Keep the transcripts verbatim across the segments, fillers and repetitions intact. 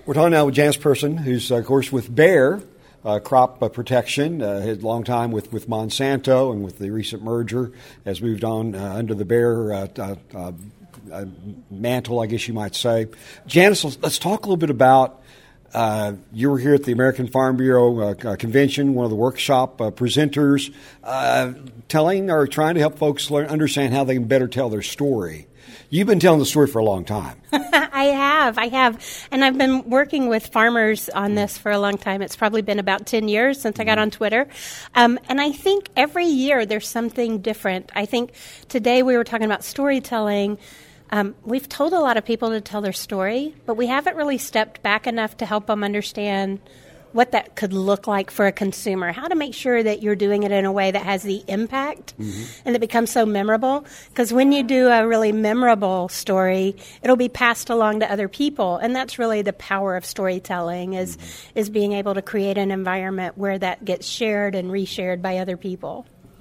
We're talking now with Janice Persson, who's, uh, of course, with Bayer uh, Crop uh, Protection, uh, had a long time with, with Monsanto, and with the recent merger has moved on uh, under the Bayer uh, uh, uh, mantle, I guess you might say. Janice, let's, let's talk a little bit about, uh, you were here at the American Farm Bureau uh, convention, one of the workshop uh, presenters, uh, telling or trying to help folks learn, understand how they can better tell their story. You've been telling the story for a long time. I have, I have. And I've been working with farmers on this for a long time. It's probably been about ten years since I got on Twitter. Um, and I think every year there's something different. I think today we were talking about storytelling. Um, we've told a lot of people to tell their story, but we haven't really stepped back enough to help them understand what that could look like for a consumer, how to make sure that you're doing it in a way that has the impact mm-hmm. and it becomes so memorable. Because when you do a really memorable story, it'll be passed along to other people. And that's really the power of storytelling is, mm-hmm. is being able to create an environment where that gets shared and reshared by other people.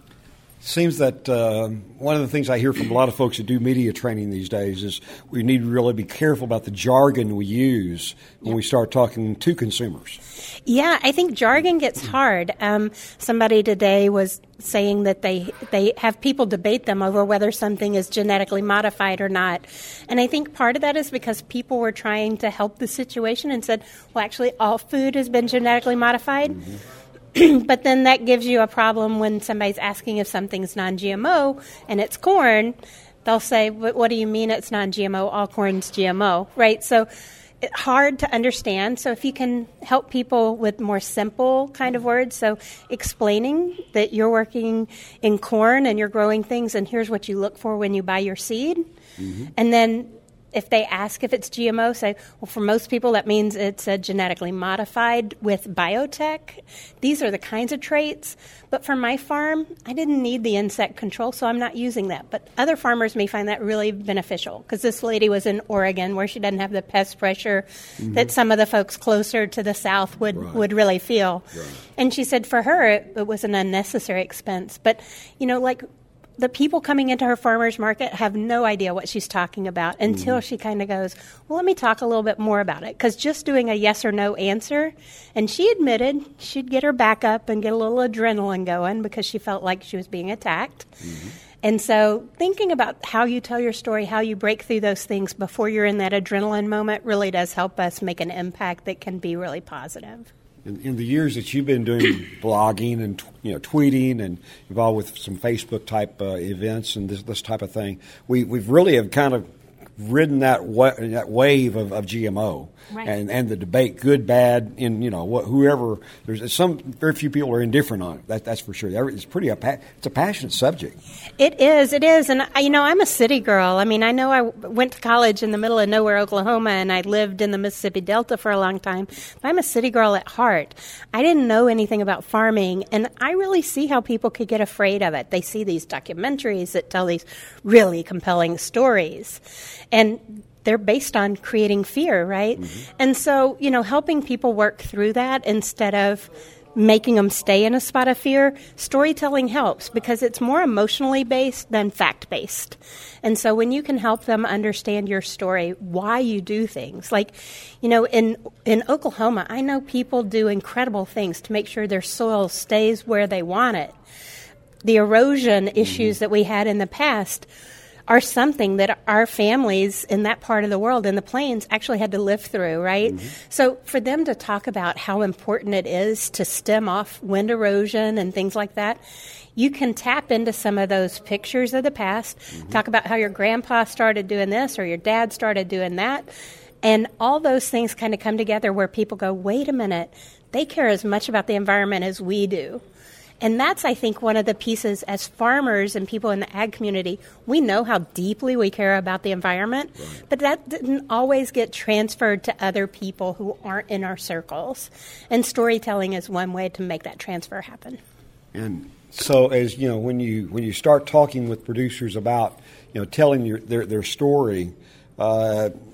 Seems that uh, one of the things I hear from a lot of folks that do media training these days is we need to really be careful about the jargon we use when yep. we start talking to consumers. Yeah, I think jargon gets hard. Um, somebody today was saying that they they have people debate them over whether something is genetically modified or not. And I think part of that is because people were trying to help the situation and said, well, actually, all food has been genetically modified. Mm-hmm. But then that gives you a problem when somebody's asking if something's non-G M O and it's corn. They'll say, what do you mean it's non-G M O? All corn's G M O, right? So it's hard to understand. So if you can help people with more simple kind of words, so explaining that you're working in corn and you're growing things and here's what you look for when you buy your seed. Mm-hmm. And then if they ask if it's G M O, say, well, for most people, that means it's a genetically modified with biotech. These are the kinds of traits. But for my farm, I didn't need the insect control, so I'm not using that. But other farmers may find that really beneficial because this lady was in Oregon where she doesn't have the pest pressure mm-hmm. that some of the folks closer to the south would, right. would really feel. Right. And she said for her, it, it was an unnecessary expense. But, you know, like, the people coming into her farmer's market have no idea what she's talking about until mm-hmm. she kind of goes, well, let me talk a little bit more about it. Because just doing a yes or no answer, and she admitted she'd get her back up and get a little adrenaline going because she felt like she was being attacked. Mm-hmm. And so thinking about how you tell your story, how you break through those things before you're in that adrenaline moment really does help us make an impact that can be really positive. In, in the years that you've been doing blogging and you know tweeting and involved with some Facebook type uh, events and this this type of thing, we we've really have kind of ridden that wa- that wave of, of G M O right. and and the debate, good, bad, in you know what, whoever. There's some very few people are indifferent on it. That, that's for sure. It's pretty a pa- it's a passionate subject. It is. It is. And you know, I'm a city girl. I mean, I know I went to college in the middle of nowhere, Oklahoma, and I lived in the Mississippi Delta for a long time. But I'm a city girl at heart. I didn't know anything about farming, and I really see how people could get afraid of it. They see these documentaries that tell these really compelling stories. And they're based on creating fear, right? Mm-hmm. And so, you know, helping people work through that instead of making them stay in a spot of fear, storytelling helps because it's more emotionally based than fact-based. And so when you can help them understand your story, why you do things. Like, you know, in in Oklahoma, I know people do incredible things to make sure their soil stays where they want it. The erosion mm-hmm. issues that we had in the past are something that our families in that part of the world, in the plains, actually had to live through, right? Mm-hmm. So for them to talk about how important it is to stem off wind erosion and things like that, you can tap into some of those pictures of the past, mm-hmm. talk about how your grandpa started doing this or your dad started doing that, and all those things kind of come together where people go, wait a minute, they care as much about the environment as we do. And that's, I think, one of the pieces as farmers and people in the ag community, we know how deeply we care about the environment, right. but that didn't always get transferred to other people who aren't in our circles. And storytelling is one way to make that transfer happen. And so as, you know, when you when you start talking with producers about, you know, telling your, their, their story, uh,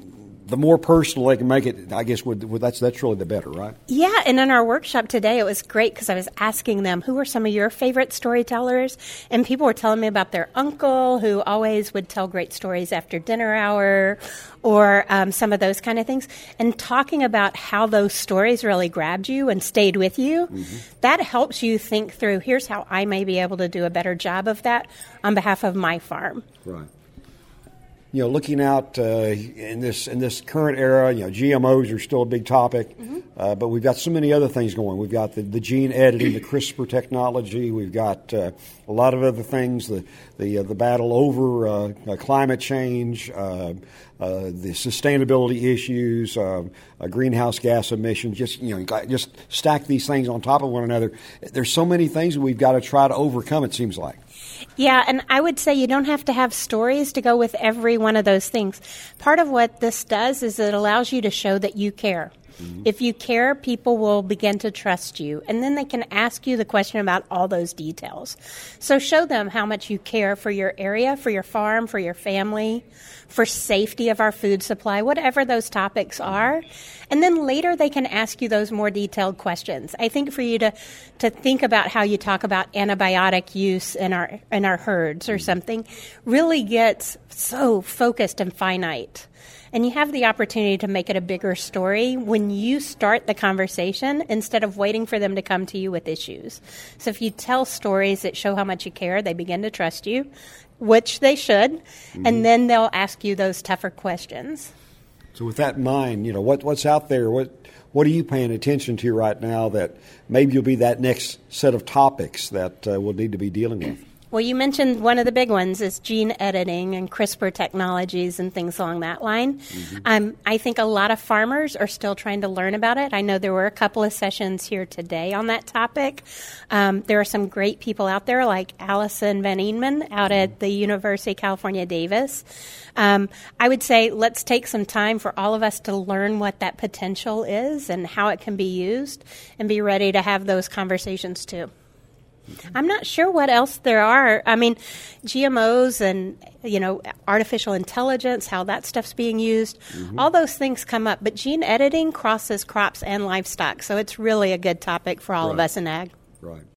the more personal they can make it, I guess would, would, that's that's really the better, right? Yeah, and in our workshop today, it was great because I was asking them, who are some of your favorite storytellers? And people were telling me about their uncle who always would tell great stories after dinner hour, or um, some of those kind of things. And talking about how those stories really grabbed you and stayed with you, mm-hmm. that helps you think through, here's how I may be able to do a better job of that on behalf of my farm. Right. You know, looking out uh, in this in this current era, you know, G M Os are still a big topic, mm-hmm. uh, but we've got so many other things going. We've got the, the gene editing, the CRISPR technology. We've got uh, a lot of other things. The the uh, the battle over uh, uh, climate change, uh, uh, the sustainability issues, uh, uh, greenhouse gas emissions. Just you know, just stack these things on top of one another. There's so many things that we've got to try to overcome. It seems like. Yeah, and I would say you don't have to have stories to go with every one of those things. Part of what this does is it allows you to show that you care. Mm-hmm. If you care, people will begin to trust you, and then they can ask you the question about all those details. So show them how much you care for your area, for your farm, for your family, for safety of our food supply, whatever those topics are. And then later they can ask you those more detailed questions. I think for you to, to think about how you talk about antibiotic use in our in our herds or something really gets so focused and finite. And you have the opportunity to make it a bigger story when you start the conversation instead of waiting for them to come to you with issues. So if you tell stories that show how much you care, they begin to trust you, which they should, mm-hmm. and then they'll ask you those tougher questions. So with that in mind, you know, what what's out there? What what are you paying attention to right now that maybe you'll be that next set of topics that uh, we'll need to be dealing with? Well, you mentioned one of the big ones is gene editing and CRISPR technologies and things along that line. Mm-hmm. Um, I think a lot of farmers are still trying to learn about it. I know there were a couple of sessions here today on that topic. Um, there are some great people out there like Allison Van Eenman out at the University of California, Davis. Um, I would say let's take some time for all of us to learn what that potential is and how it can be used and be ready to have those conversations too. I'm not sure what else there are. I mean, G M Os and, you know, artificial intelligence, how that stuff's being used, mm-hmm. all those things come up. But gene editing crosses crops and livestock, so it's really a good topic for all right. of us in ag. Right.